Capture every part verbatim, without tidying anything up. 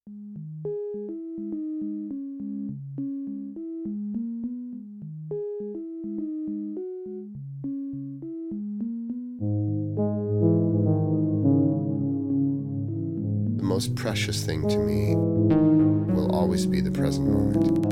The most precious thing to me will always be the present moment.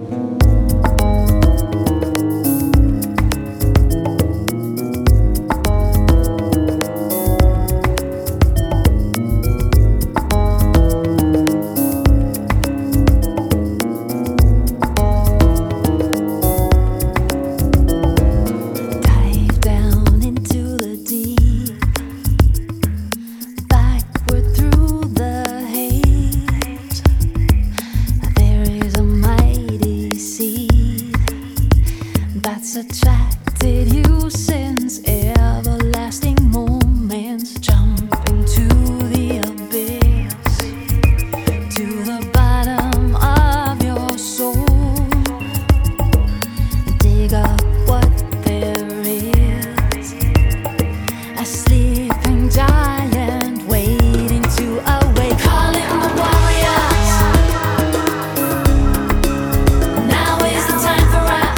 Attracted you since everlasting moments. Jump into the abyss, to the bottom of your soul. Dig up what there is, a sleeping giant waiting to awake. Calling the warriors, now is the time for us.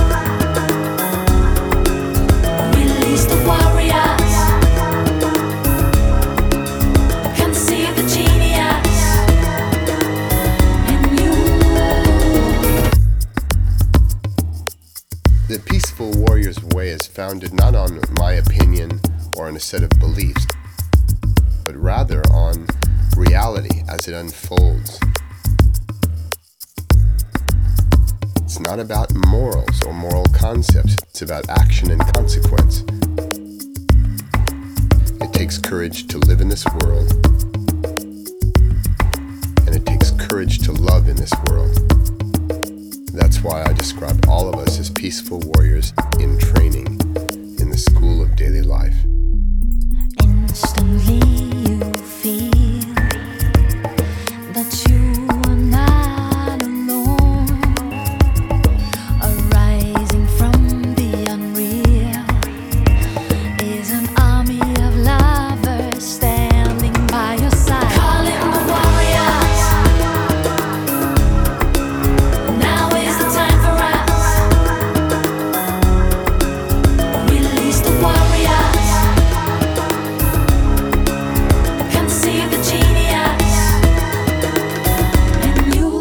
The Peaceful Warrior's Way is founded not on my opinion or on a set of beliefs, but rather on reality as it unfolds. It's not about morals or moral concepts, it's about action and consequence. It takes courage to live in this world, and it takes courage to love in this world. That's why I describe all of us as peaceful warriors in training in the school of daily life. Instantly you feel that you are not alone, arising from the unreal is an army of lovers standing by your side. Calling the warriors, now is the time for us. Release the warriors, conceive the genius in you.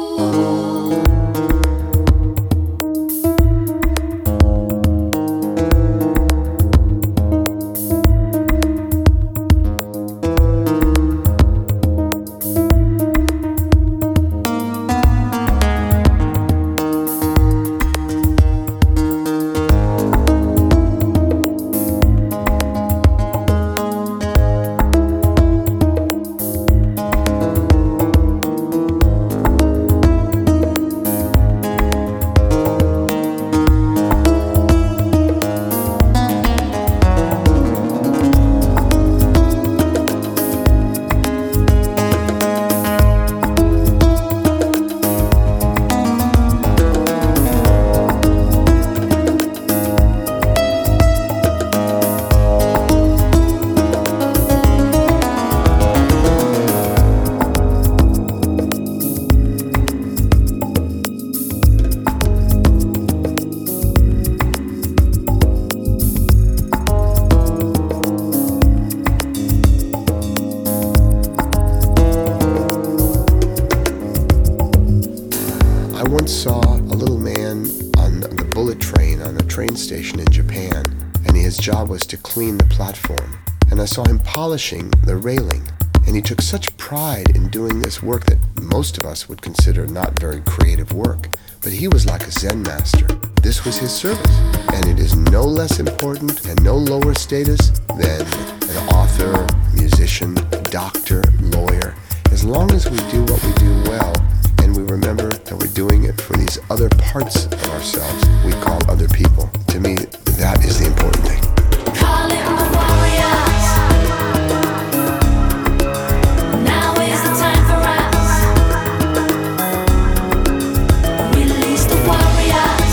I once saw a little man on the bullet train on a train station in Japan, and his job was to clean the platform. And I saw him polishing the railing, and he took such pride in doing this work that most of us would consider not very creative work. But he was like a Zen master. This was his service, and it is no less important and no lower status than an author, musician, doctor, lawyer. As long as we do what we do well, and we remember that we're doing it for these other parts of ourselves we call other people. To me, that is the important thing. Calling the warriors, now is the time for us. Release the warriors,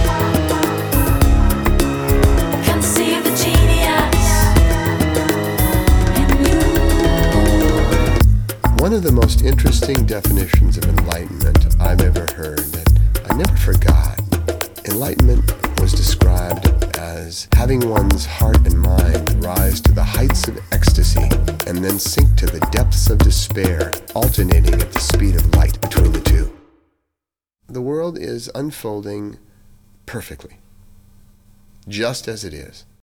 conceive the genius in you. One of the most interesting interesting definitions of enlightenment I've ever heard that I never forgot. Enlightenment was described as having one's heart and mind rise to the heights of ecstasy and then sink to the depths of despair, alternating at the speed of light between the two. The world is unfolding perfectly, just as it is.